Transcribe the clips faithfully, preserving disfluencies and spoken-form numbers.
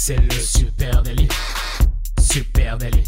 C'est le super délit. Super délit.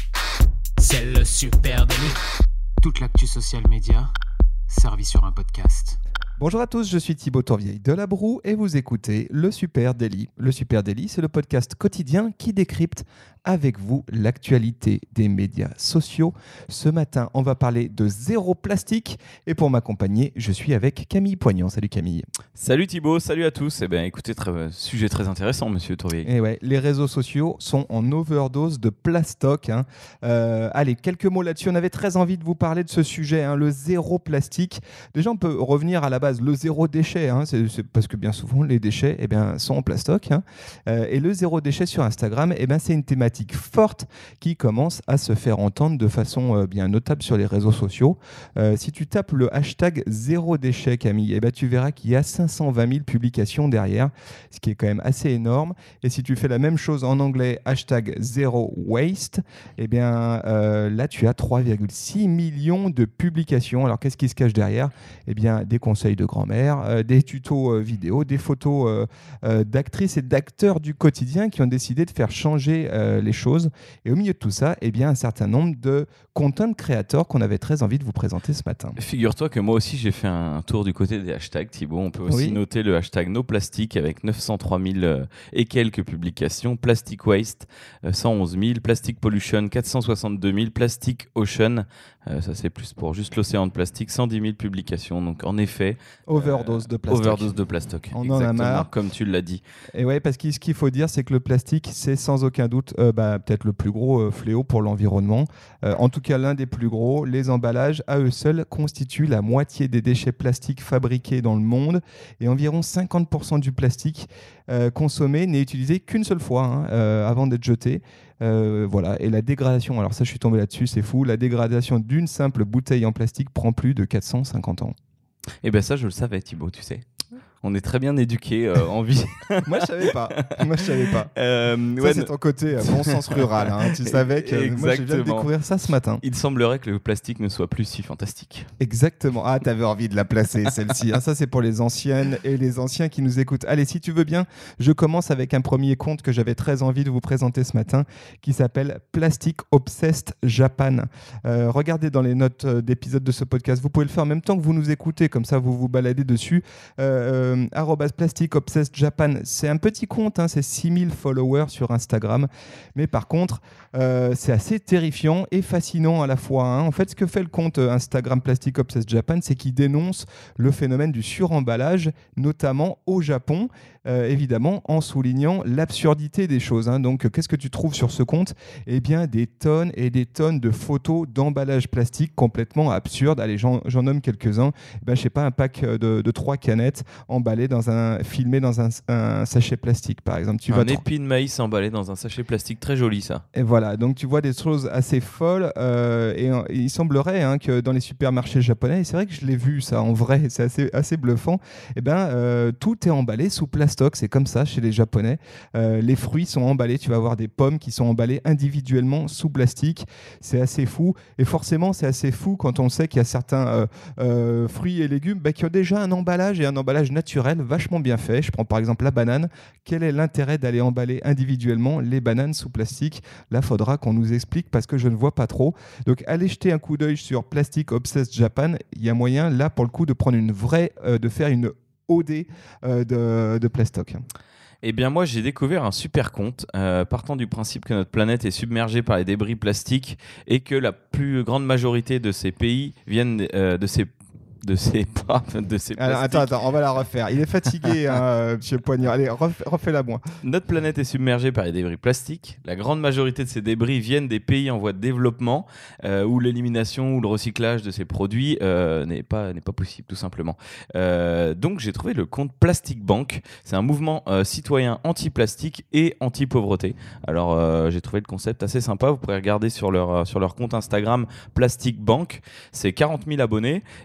C'est le super délit. Toute l'actu social média servie sur un podcast. Bonjour à tous, je suis Thibaut Tourvieille de La Broue et vous écoutez Le Super Daily. Le Super Daily, c'est le podcast quotidien qui décrypte avec vous l'actualité des médias sociaux. Ce matin, on va parler de zéro plastique et pour m'accompagner, je suis avec Camille Poignant. Salut Camille. Salut Thibaut, salut à tous. Eh bien, écoutez, très, euh, sujet très intéressant, monsieur Tourvieille. Et ouais, les réseaux sociaux sont en overdose de plastoc. Hein. Euh, allez, quelques mots là-dessus. On avait très envie de vous parler de ce sujet, hein, le zéro plastique. Déjà, on peut revenir à la base, le zéro déchet, hein, c'est, c'est parce que bien souvent, les déchets eh bien, sont en plastoc. Hein. Euh, et le zéro déchet sur Instagram, eh bien, c'est une thématique forte qui commence à se faire entendre de façon euh, bien notable sur les réseaux sociaux. Euh, si tu tapes le hashtag zéro déchet, Camille, eh bien, tu verras qu'il y a cinq cent vingt mille publications derrière, ce qui est quand même assez énorme. Et si tu fais la même chose en anglais, hashtag zéro waste, eh bien, euh, là, tu as trois virgule six millions de publications. Alors, qu'est-ce qui se cache derrière ? Eh bien, des conseils de grand-mère, euh, des tutos euh, vidéo, des photos euh, euh, d'actrices et d'acteurs du quotidien qui ont décidé de faire changer euh, les choses. Et au milieu de tout ça, eh bien, un certain nombre de content creators qu'on avait très envie de vous présenter ce matin. Figure-toi que moi aussi, j'ai fait un tour du côté des hashtags, Thibaut. On peut aussi oui. noter le hashtag NoPlastic avec neuf cent trois mille euh, et quelques publications, Plastic Waste euh, cent onze mille, Plastic Pollution quatre cent soixante-deux mille, Plastic Ocean, euh, ça c'est plus pour juste l'océan de plastique, cent dix mille publications. Donc en effet, overdose euh, de plastoc. Overdose de plastoc. On Exactement, en a marre. comme tu l'as dit. Et ouais, parce que ce qu'il faut dire, c'est que le plastique, c'est sans aucun doute euh, bah, peut-être le plus gros euh, fléau pour l'environnement. Euh, en tout cas, l'un des plus gros. Les emballages, à eux seuls, constituent la moitié des déchets plastiques fabriqués dans le monde. Et environ cinquante pour cent du plastique euh, consommé n'est utilisé qu'une seule fois hein, euh, avant d'être jeté. Euh, voilà. Et la dégradation, alors ça, je suis tombé là-dessus, c'est fou. La dégradation d'une simple bouteille en plastique prend plus de quatre cent cinquante ans. Et bien ça, je le savais, Thibaut, tu sais. On est très bien éduqués euh, en vie. Moi, je savais pas. Moi, je savais pas. Euh, ça, ouais, c'est ton côté euh, bon sens rural. Hein. Tu savais que Exactement. moi, je viens de découvrir ça ce matin. Il semblerait que le plastique ne soit plus si fantastique. Exactement. Ah, t'avais envie de la placer, celle-ci. Hein, ça, c'est pour les anciennes et les anciens qui nous écoutent. Allez, si tu veux bien, je commence avec un premier compte que j'avais très envie de vous présenter ce matin, qui s'appelle Plastic Obsessed Japan. Euh, regardez dans les notes d'épisode de ce podcast. Vous pouvez le faire en même temps que vous nous écoutez. Comme ça, vous vous baladez dessus. Euh, euh, arobase Plastic Obsessed Japan, c'est un petit compte, hein, c'est six mille followers sur Instagram, mais par contre euh, c'est assez terrifiant et fascinant à la fois. Hein. En fait, ce que fait le compte Instagram Plastic Obsessed Japan, c'est qu'il dénonce le phénomène du suremballage, notamment au Japon, euh, évidemment en soulignant l'absurdité des choses. Hein. Donc, qu'est-ce que tu trouves sur ce compte ? Eh bien, des tonnes et des tonnes de photos d'emballage plastique complètement absurdes. Allez, j'en, j'en nomme quelques-uns. Eh ben, je sais pas, un pack de, de trois canettes emballées dans un, filmées dans un, un sachet plastique, par exemple. Tu un vas épi de maïs emballé dans un sachet plastique, très joli ça. Et voilà, donc tu vois des choses assez folles euh, et, et il semblerait hein, que dans les supermarchés japonais, et c'est vrai que je l'ai vu ça en vrai, c'est assez, assez bluffant, et ben, euh, tout est emballé sous plastoc, c'est comme ça chez les Japonais. Euh, les fruits sont emballés, tu vas avoir des pommes qui sont emballées individuellement sous plastique, c'est assez fou. Et forcément, c'est assez fou quand on sait qu'il y a certains euh, euh, fruits et légumes bah, qui ont déjà un emballage et un emballage naturel vachement bien fait. Je prends par exemple la banane. Quel est l'intérêt d'aller emballer individuellement les bananes sous plastique ? Là, il faudra qu'on nous explique parce que je ne vois pas trop. Donc, allez jeter un coup d'œil sur Plastic Obsessed Japan. Il y a moyen, là, pour le coup, de prendre une vraie, euh, de faire une O D euh, de, de plastoc. Eh bien, moi, j'ai découvert un super compte, euh, partant du principe que notre planète est submergée par les débris plastiques et que la plus grande majorité de ces pays viennent euh, de ces de ces de ces Alors, attends, attends, on va la refaire. Il est fatigué, hein, euh, monsieur Poignard. Allez, ref, refais-la moi. Notre planète est submergée par les débris plastiques. La grande majorité de ces débris viennent des pays en voie de développement euh, où l'élimination ou le recyclage de ces produits euh, n'est pas n'est pas possible, tout simplement. Euh, donc, j'ai trouvé le compte Plastic Bank. C'est un mouvement euh, citoyen anti-plastique et anti-pauvreté. Alors, euh, j'ai trouvé le concept assez sympa. Vous pourrez regarder sur leur sur leur compte Instagram Plastic Bank. C'est quarante mille abonnés. C'est l'idée d'un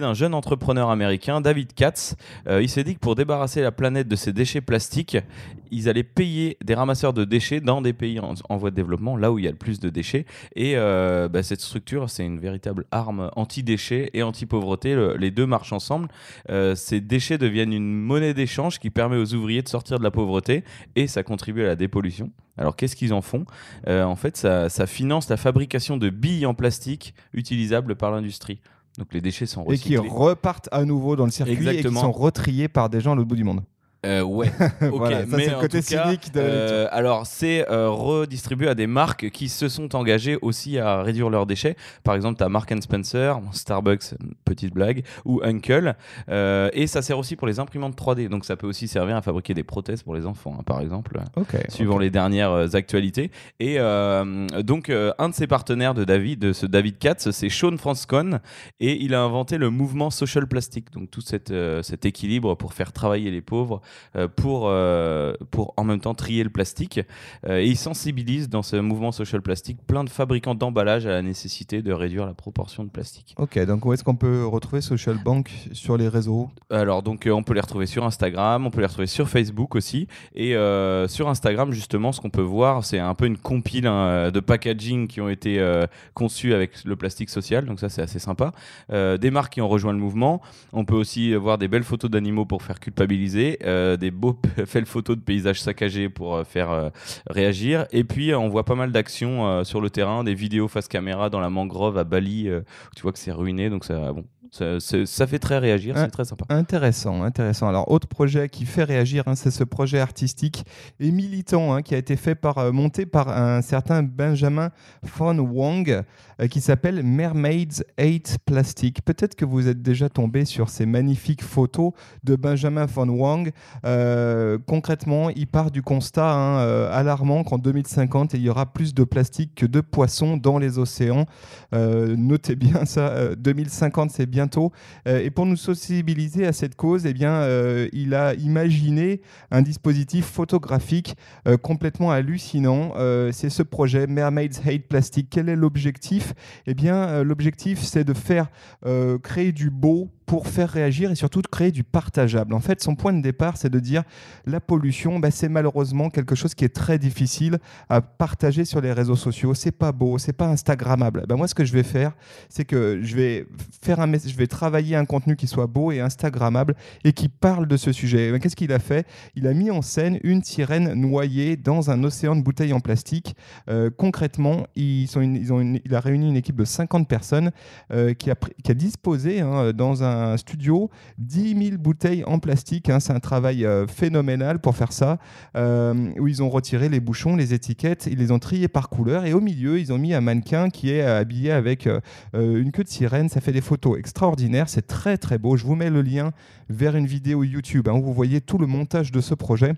d'un jeune entrepreneur américain, David Katz. Euh, il s'est dit que pour débarrasser la planète de ses déchets plastiques, ils allaient payer des ramasseurs de déchets dans des pays en, en voie de développement, là où il y a le plus de déchets. Et euh, bah, cette structure, c'est une véritable arme anti-déchets et anti-pauvreté. Le, les deux marchent ensemble. Euh, ces déchets deviennent une monnaie d'échange qui permet aux ouvriers de sortir de la pauvreté et ça contribue à la dépollution. Alors, qu'est-ce qu'ils en font ? euh, En fait, ça, ça finance la fabrication de billes en plastique utilisables par l'industrie. Donc, les déchets sont recyclés. Et qui repartent à nouveau dans le circuit. Exactement. Et qui sont retriés par des gens à l'autre bout du monde. Euh, ouais, ok, voilà, ça, mais c'est le côté cynique de... euh, alors c'est euh, redistribué à des marques qui se sont engagées aussi à réduire leurs déchets. Par exemple, tu as Marks and Spencer, Starbucks, petite blague, ou Uncle, euh, et ça sert aussi pour les imprimantes trois D. Donc ça peut aussi servir à fabriquer des prothèses pour les enfants, hein, par exemple, okay, suivant okay. les dernières euh, actualités. Et euh, donc euh, un de ses partenaires de David, de ce David Katz, c'est Sean Frascon, et il a inventé le mouvement Social Plastic. Donc tout cette, euh, cet équilibre pour faire travailler les pauvres. Euh, pour, euh, pour en même temps trier le plastique. Euh, et il sensibilise dans ce mouvement social plastique plein de fabricants d'emballage à la nécessité de réduire la proportion de plastique. Ok, donc où est-ce qu'on peut retrouver Social Bank sur les réseaux ? Alors, donc, euh, on peut les retrouver sur Instagram, on peut les retrouver sur Facebook aussi. Et euh, sur Instagram, justement, ce qu'on peut voir, c'est un peu une compile hein, de packaging qui ont été euh, conçus avec le plastique social. Donc ça, c'est assez sympa. Euh, des marques qui ont rejoint le mouvement. On peut aussi voir des belles photos d'animaux pour faire culpabiliser. Euh, des beaux faits photos de paysages saccagés pour euh, faire euh, réagir. Et puis, euh, on voit pas mal d'actions euh, sur le terrain, des vidéos face caméra dans la mangrove à Bali. Euh, tu vois que c'est ruiné, donc ça, bon, ça, ça fait très réagir, c'est très sympa. Intéressant, intéressant. Alors, autre projet qui fait réagir, hein, c'est ce projet artistique et militant hein, qui a été fait par, euh, monté par un certain Benjamin Von Wang euh, qui s'appelle Mermaids Hate Plastic. Peut-être que vous êtes déjà tombé sur ces magnifiques photos de Benjamin Von Wang. Euh, concrètement, il part du constat hein, euh, alarmant qu'en deux mille cinquante, il y aura plus de plastique que de poissons dans les océans. Euh, notez bien ça, euh, deux mille cinquante, c'est bien bientôt. Euh, et pour nous sensibiliser à cette cause, eh bien, euh, il a imaginé un dispositif photographique euh, complètement hallucinant. Euh, c'est ce projet Mermaids Hate Plastic. Quel est l'objectif ? Eh bien, euh, l'objectif, c'est de faire euh, créer du beau pour faire réagir et surtout de créer du partageable. En fait, son point de départ, c'est de dire la pollution, bah, c'est malheureusement quelque chose qui est très difficile à partager sur les réseaux sociaux. C'est pas beau, c'est pas instagrammable. Bah, moi, ce que je vais faire, c'est que je vais faire un mess- je vais travailler un contenu qui soit beau et instagrammable et qui parle de ce sujet. Bah, qu'est-ce qu'il a fait ? Il a mis en scène une sirène noyée dans un océan de bouteilles en plastique. Euh, concrètement, ils sont une, ils ont une, il a réuni une équipe de cinquante personnes euh, qui, a, qui a disposé hein, dans un un studio, dix mille bouteilles en plastique. Hein, c'est un travail euh, phénoménal pour faire ça, euh, où ils ont retiré les bouchons, les étiquettes, ils les ont triés par couleur et au milieu, ils ont mis un mannequin qui est euh, habillé avec euh, une queue de sirène. Ça fait des photos extraordinaires. C'est très, très beau. Je vous mets le lien vers une vidéo YouTube hein, où vous voyez tout le montage de ce projet.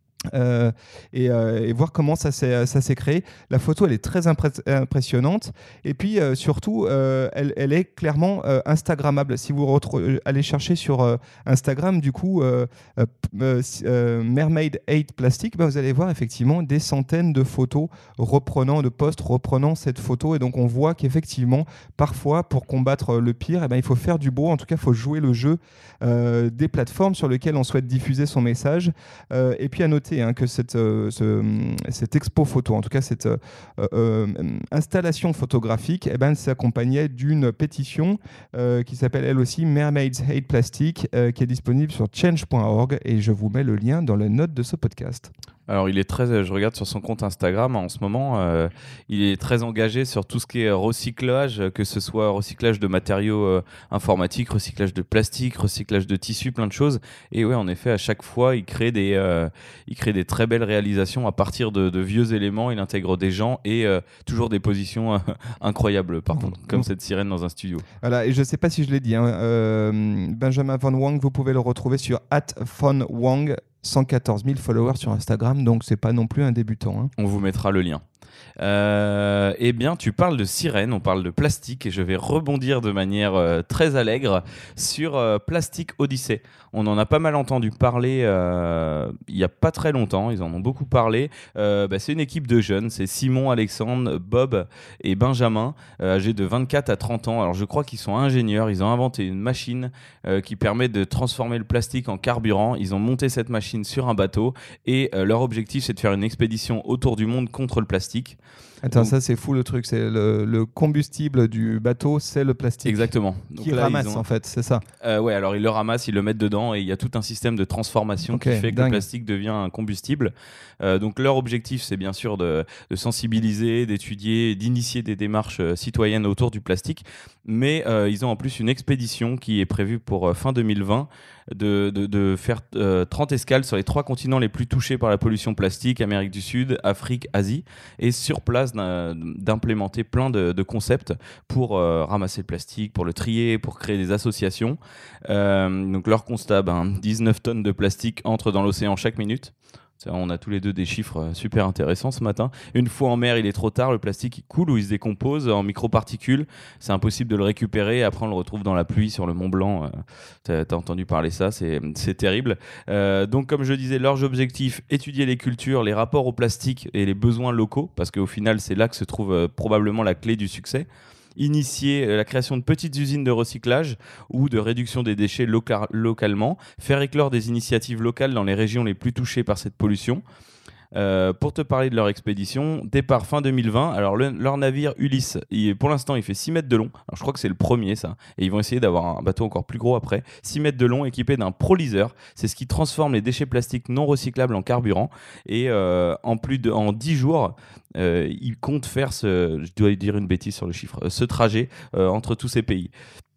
Euh, et, euh, et voir comment ça s'est, ça s'est créé. La photo, elle est très impré- impressionnante. Et puis, euh, surtout, euh, elle, elle est clairement euh, Instagrammable. Si vous retrou- allez chercher sur euh, Instagram, du coup, euh, euh, euh, Mermaid Hate Plastic, bah, vous allez voir effectivement des centaines de photos reprenant, de posts reprenant cette photo. Et donc, on voit qu'effectivement, parfois, pour combattre le pire, eh ben, il faut faire du beau. En tout cas, il faut jouer le jeu euh, des plateformes sur lesquelles on souhaite diffuser son message. Euh, et puis, à noter Hein, que cette, euh, ce, cette expo photo, en tout cas cette euh, euh, installation photographique, eh ben, s'accompagnait d'une pétition euh, qui s'appelle elle aussi Mermaids Hate Plastic, euh, qui est disponible sur change point org et je vous mets le lien dans les notes de ce podcast. Alors, il est très, je regarde sur son compte Instagram en ce moment, euh, il est très engagé sur tout ce qui est recyclage, que ce soit recyclage de matériaux euh, informatiques, recyclage de plastique, recyclage de tissus, plein de choses. Et ouais, en effet, à chaque fois, il crée des, euh, il crée des très belles réalisations à partir de, de vieux éléments. Il intègre des gens et euh, toujours des positions euh, incroyables, par contre, comme cette sirène dans un studio. Voilà, et je ne sais pas si je l'ai dit, hein, euh, Benjamin Von Wang, vous pouvez le retrouver sur at von Wang. cent quatorze mille followers sur Instagram, donc c'est pas non plus un débutant. Hein. On vous mettra le lien. Euh, eh bien, tu parles de sirène, on parle de plastique, et je vais rebondir de manière euh, très allègre sur euh, Plastic Odyssey. On en a pas mal entendu parler euh, il n'y a pas très longtemps, ils en ont beaucoup parlé. Euh, bah, c'est une équipe de jeunes, c'est Simon, Alexandre, Bob et Benjamin, euh, âgés de vingt-quatre à trente ans. Alors je crois qu'ils sont ingénieurs, ils ont inventé une machine euh, qui permet de transformer le plastique en carburant. Ils ont monté cette machine sur un bateau et euh, leur objectif c'est de faire une expédition autour du monde contre le plastique. Attends, Donc, ça c'est fou le truc, c'est le, le combustible du bateau, c'est le plastique. Exactement. Donc qui là, ramasse ils ont- en fait, c'est ça. Euh, ouais, alors ils le ramassent, ils le mettent dedans et il y a tout un système de transformation Ok, qui fait que dingue. le plastique devient un combustible. Euh, donc leur objectif, c'est bien sûr de, de sensibiliser, d'étudier, d'initier des démarches euh, citoyennes autour du plastique. Mais euh, ils ont en plus une expédition qui est prévue pour euh, fin deux mille vingt de, de, de faire euh, trente escales sur les trois continents les plus touchés par la pollution plastique, Amérique du Sud, Afrique, Asie, et sur place d'un- d'implémenter plein de, de concepts pour euh, ramasser le plastique, pour le trier, pour créer des associations. Euh, donc leur constat, ben, dix-neuf tonnes de plastique entrent dans l'océan chaque minute. Ça, on a tous les deux des chiffres euh, super intéressants ce matin. Une fois en mer, il est trop tard, le plastique il coule ou il se décompose en microparticules. C'est impossible de le récupérer. Après, on le retrouve dans la pluie sur le Mont Blanc. Euh, t'as, t'as entendu parler ça, c'est, c'est terrible. Euh, donc, comme je disais, leur objectif, étudier les cultures, les rapports au plastique et les besoins locaux, parce qu'au final, c'est là que se trouve euh, probablement la clé du succès. Initier euh, la création de petites usines de recyclage ou de réduction des déchets loca- localement, faire éclore des initiatives locales dans les régions les plus touchées par cette pollution. Euh, pour te parler de leur expédition, départ fin deux mille vingt. Alors le- leur navire Ulysse, il- pour l'instant il fait six mètres de long. Alors, je crois que c'est le premier ça. Et ils vont essayer d'avoir un bateau encore plus gros après. six mètres de long équipé d'un prolyseur. C'est ce qui transforme les déchets plastiques non recyclables en carburant. Et euh, en plus de en dix jours, euh, ils comptent faire ce, je dois dire une bêtise sur le chiffre, euh, ce trajet euh, entre tous ces pays.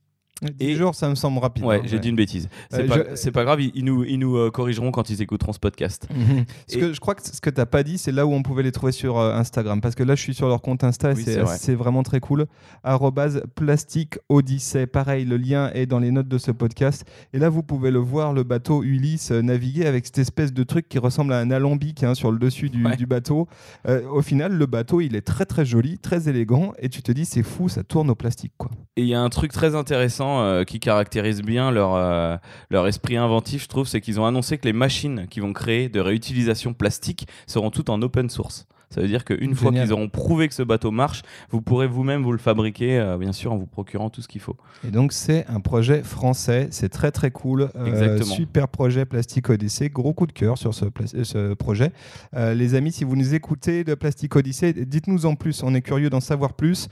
dix Et- jours, ça me semble rapide. Ouais, hein, j'ai dit une bêtise. C'est Euh, pas, je- c'est pas grave, ils, ils nous, ils nous euh, corrigeront quand ils écouteront ce podcast. Mhm. Ce Et- que je crois que ce que tu n'as pas dit, c'est là où on pouvait les trouver sur euh, Instagram. Parce que là, je suis sur leur compte Insta et Oui, c'est, c'est vrai. c'est vraiment très cool. Arrobase Plastique Odyssée. Pareil, le lien est dans les notes de ce podcast. Et là, vous pouvez le voir, le bateau Ulysse euh, naviguer avec cette espèce de truc qui ressemble à un alambic hein, sur le dessus du, Ouais. du bateau. Euh, au final, le bateau, il est très très joli, très élégant. Et tu te dis, c'est fou, ça tourne au plastique. Quoi. Et il y a un truc très intéressant euh, qui caractérise bien leur, euh, leur esprit inventif, je trouve, c'est qu'ils ont annoncé que les machines qu'ils vont créer de réutilisation plastique seront toutes en open source. Ça veut dire qu'une fois Génial. qu'ils auront prouvé que ce bateau marche, vous pourrez vous-même vous le fabriquer, euh, bien sûr, en vous procurant tout ce qu'il faut. Et donc, c'est un projet français. C'est très, très cool. Euh, Exactement. Super projet Plastic Odyssey. Gros coup de cœur sur ce, pla- ce projet. Euh, les amis, si vous nous écoutez de Plastic Odyssey, dites-nous en plus. On est curieux d'en savoir plus.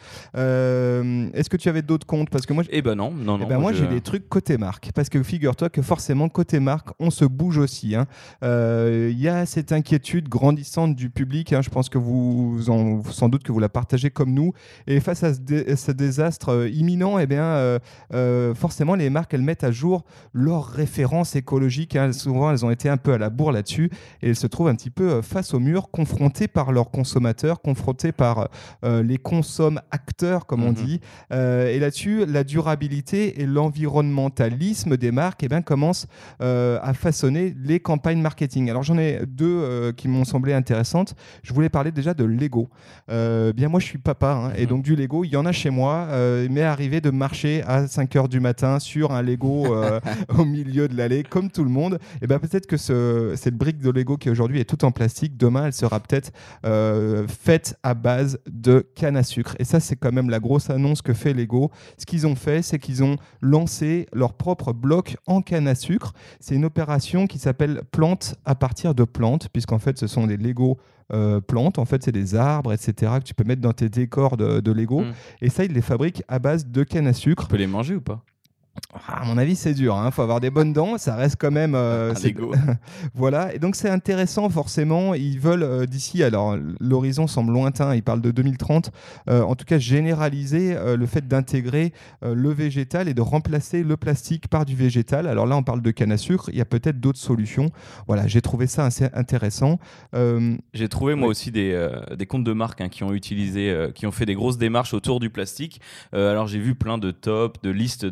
Euh, est-ce que tu avais d'autres comptes? Parce que moi, Eh ben non, non, non. eh ben moi, je- j'ai des trucs côté marque. Parce que figure-toi que forcément, côté marque, on se bouge aussi. hein. Euh, Il y a cette inquiétude grandissante du public. hein. Je pense que vous, en- sans doute que vous la partagez comme nous. Et face à ce, dé- ce désastre euh, imminent, eh bien, euh, euh, forcément, les marques, elles mettent à jour leurs références écologiques. hein. Souvent, elles ont été un peu à la bourre là-dessus. Et elles se trouvent un petit peu euh, face au mur, confrontées par leurs consommateurs, confrontées par euh, les consomme-acteurs, comme on Mhm. dit. Euh, et là-dessus, la durabilité et l'environnementalisme des marques eh bien, commencent euh, à façonner les campagnes marketing. Alors j'en ai deux euh, qui m'ont semblé intéressantes. Je voulais parler déjà de Lego. Euh, bien moi je suis papa hein, et Mhm. donc du Lego, il y en a chez moi. Euh, il m'est arrivé de marcher à cinq heures du matin sur un Lego euh, au milieu de l'allée, comme tout le monde. Et ben peut-être que ce, cette brique de Lego qui aujourd'hui est toute en plastique, demain elle sera peut-être euh, faite à base de canne à sucre. Et ça c'est quand même la grosse annonce que fait Lego. Ce qu'ils ont fait, c'est qu'ils ont lancé leur propre bloc en canne à sucre. C'est une opération qui s'appelle Plantes à partir de plantes, puisqu'en fait, ce sont des Lego euh, plantes. En fait, c'est des arbres, et cetera, que tu peux mettre dans tes décors de, de Lego. Mm. Et ça, ils les fabriquent à base de canne à sucre. On peut les manger ou pas? Ah, à mon avis, c'est dur. Il faut avoir des bonnes dents. Ça reste quand même. euh, Un c'est- Lego. Voilà, et donc c'est intéressant forcément. Ils veulent euh, d'ici, alors l'horizon semble lointain, ils parlent de deux mille trente, euh, en tout cas généraliser euh, le fait d'intégrer euh, le végétal et de remplacer le plastique par du végétal. Alors là, on parle de canne à sucre, il y a peut-être d'autres solutions. Voilà, j'ai trouvé ça assez intéressant. Euh, J'ai trouvé moi Oui. aussi des, euh, des comptes de marques hein, qui ont utilisé, euh, qui ont fait des grosses démarches autour du plastique. Euh, alors j'ai vu plein de tops, de listes de, de marques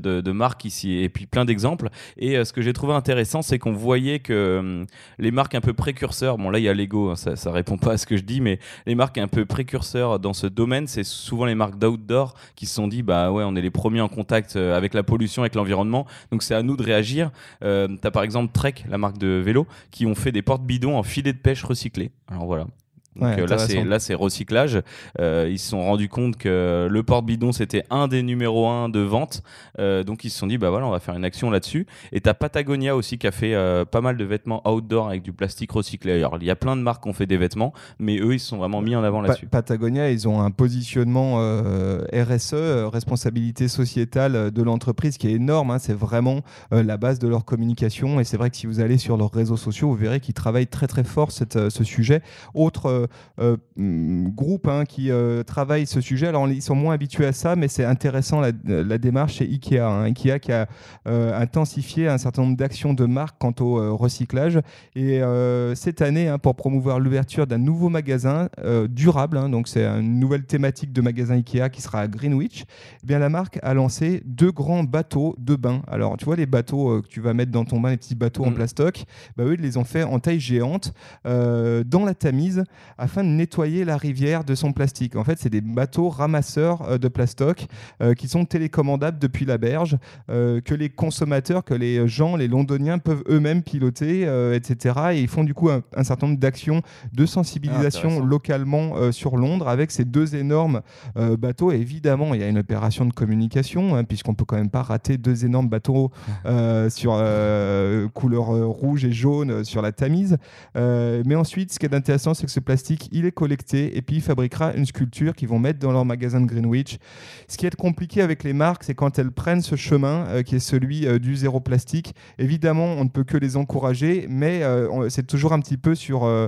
marques ici et puis plein d'exemples. Et euh, ce que j'ai trouvé intéressant, c'est qu'on voyait que euh, les marques un peu précurseurs, bon là il y a Lego, hein, ça, ça répond pas à ce que je dis, mais les marques un peu précurseurs dans ce domaine, c'est souvent les marques d'outdoor qui se sont dit bah ouais, on est les premiers en contact avec la pollution, avec l'environnement, donc c'est à nous de réagir. Euh, t'as par exemple Trek, la marque de vélo, qui ont fait des porte-bidons en filets de pêche recyclés. Alors voilà. Donc Ouais, euh, là, c'est, là, c'est recyclage. Euh, ils se sont rendus compte que le porte-bidon, c'était un des numéros un de vente. Euh, donc, ils se sont dit, bah voilà, on va faire une action là-dessus. Et t'as Patagonia aussi qui a fait euh, pas mal de vêtements outdoor avec du plastique recyclé. Alors, il y a plein de marques qui ont fait des vêtements, mais eux, ils se sont vraiment mis en avant là-dessus. Pa- Patagonia, ils ont un positionnement euh, R S E, euh, responsabilité sociétale euh, de l'entreprise, qui est énorme. Hein. C'est vraiment euh, la base de leur communication. Et c'est vrai que si vous allez sur leurs réseaux sociaux, vous verrez qu'ils travaillent très très fort cette, euh, ce sujet. Autre euh, Euh, groupe hein, qui euh, travaille ce sujet. Alors ils sont moins habitués à ça, mais c'est intéressant la, la démarche chez Ikea. Hein. Ikea qui a euh, intensifié un certain nombre d'actions de marque quant au euh, recyclage. Et euh, cette année, hein, pour promouvoir l'ouverture d'un nouveau magasin euh, durable, hein, donc c'est une nouvelle thématique de magasin Ikea qui sera à Greenwich, eh bien, la marque a lancé deux grands bateaux de bain. Alors tu vois les bateaux euh, que tu vas mettre dans ton bain, les petits bateaux mmh. en plastoc, bah, eux ils les ont fait en taille géante euh, dans la Tamise afin de nettoyer la rivière de son plastique. En fait, c'est des bateaux ramasseurs euh, de plastoc euh, qui sont télécommandables depuis la berge, euh, que les consommateurs, que les gens, les Londoniens peuvent eux-mêmes piloter, euh, et cetera. Et ils font du coup un, un certain nombre d'actions de sensibilisation ah, localement euh, sur Londres avec ces deux énormes euh, bateaux. Et évidemment, il y a une opération de communication, hein, puisqu'on ne peut quand même pas rater deux énormes bateaux euh, sur euh, couleur euh, rouge et jaune euh, sur la Tamise. Euh, mais ensuite, ce qui est intéressant, c'est que ce plastique, il est collecté et puis il fabriquera une sculpture qu'ils vont mettre dans leur magasin de Greenwich. Ce qui est compliqué avec les marques, c'est quand elles prennent ce chemin euh, qui est celui euh, du zéro plastique. Évidemment, on ne peut que les encourager, mais euh, on, c'est toujours un petit peu sur, euh,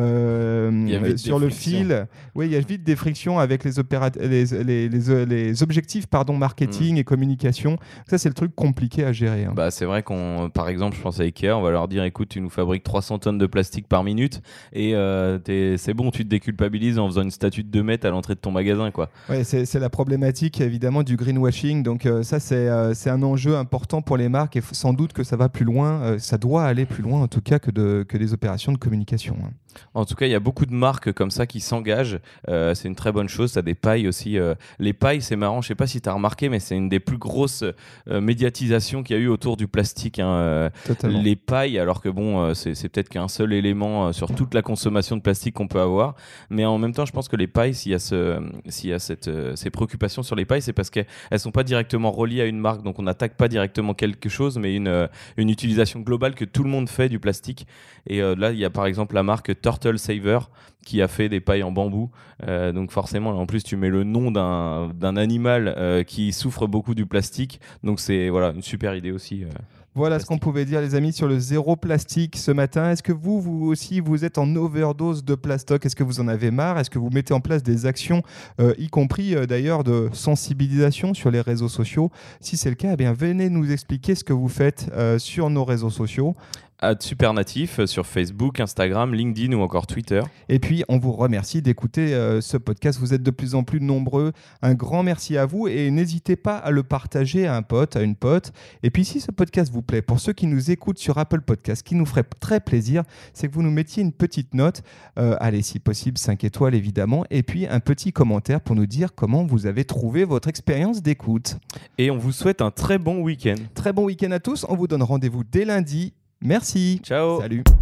euh, sur le fil. Oui, il y a vite des frictions avec les, opérat- les, les, les, les objectifs pardon, marketing mmh. et communication. Ça, c'est le truc compliqué à gérer. Hein. Bah, c'est vrai qu'on, par exemple, je pense à Ikea, on va leur dire, écoute, tu nous fabriques trois cents tonnes de plastique par minute et euh, t'es, c'est bon, tu te déculpabilises en faisant une statue de deux mètres à l'entrée de ton magasin, quoi. Ouais, c'est, c'est la problématique évidemment du greenwashing. Donc euh, ça, c'est, euh, c'est un enjeu important pour les marques et f- sans doute que ça va plus loin. Euh, ça doit aller plus loin en tout cas que, de, que des opérations de communication. Hein. En tout cas, il y a beaucoup de marques comme ça qui s'engagent. Euh, c'est une très bonne chose. Tu as des pailles aussi. Euh, les pailles, c'est marrant. Je ne sais pas si tu as remarqué, mais c'est une des plus grosses euh, médiatisations qu'il y a eu autour du plastique. Hein. Euh, les pailles, alors que bon, euh, c'est, c'est peut-être qu'un seul élément euh, sur toute la consommation de plastique qu'on peut avoir. Mais en même temps, je pense que les pailles, s'il y a, ce, s'il y a cette, euh, ces préoccupations sur les pailles, c'est parce qu'elles ne sont pas directement reliées à une marque. Donc, on n'attaque pas directement quelque chose, mais une, euh, une utilisation globale que tout le monde fait du plastique. Et euh, là, il y a par exemple la marque Turtle Saver qui a fait des pailles en bambou. Euh, donc forcément, en plus, tu mets le nom d'un, d'un animal euh, qui souffre beaucoup du plastique. Donc c'est voilà, une super idée aussi. Euh, voilà ce qu'on pouvait dire, les amis, sur le zéro plastique ce matin. Est-ce que vous, vous aussi, vous êtes en overdose de plastoc ? Est-ce que vous en avez marre ? Est-ce que vous mettez en place des actions, euh, y compris euh, d'ailleurs de sensibilisation sur les réseaux sociaux ? Si c'est le cas, eh bien, venez nous expliquer ce que vous faites euh, sur nos réseaux sociaux. À Supernatif sur Facebook, Instagram, LinkedIn ou encore Twitter. Et puis, on vous remercie d'écouter euh, ce podcast. Vous êtes de plus en plus nombreux. Un grand merci à vous et n'hésitez pas à le partager à un pote, à une pote. Et puis, si ce podcast vous plaît, pour ceux qui nous écoutent sur Apple Podcast, ce qui nous ferait très plaisir, c'est que vous nous mettiez une petite note. Euh, allez, si possible, cinq étoiles évidemment. Et puis, un petit commentaire pour nous dire comment vous avez trouvé votre expérience d'écoute. Et on vous souhaite un très bon week-end. Très bon week-end à tous. On vous donne rendez-vous dès lundi. Merci. Ciao. Salut.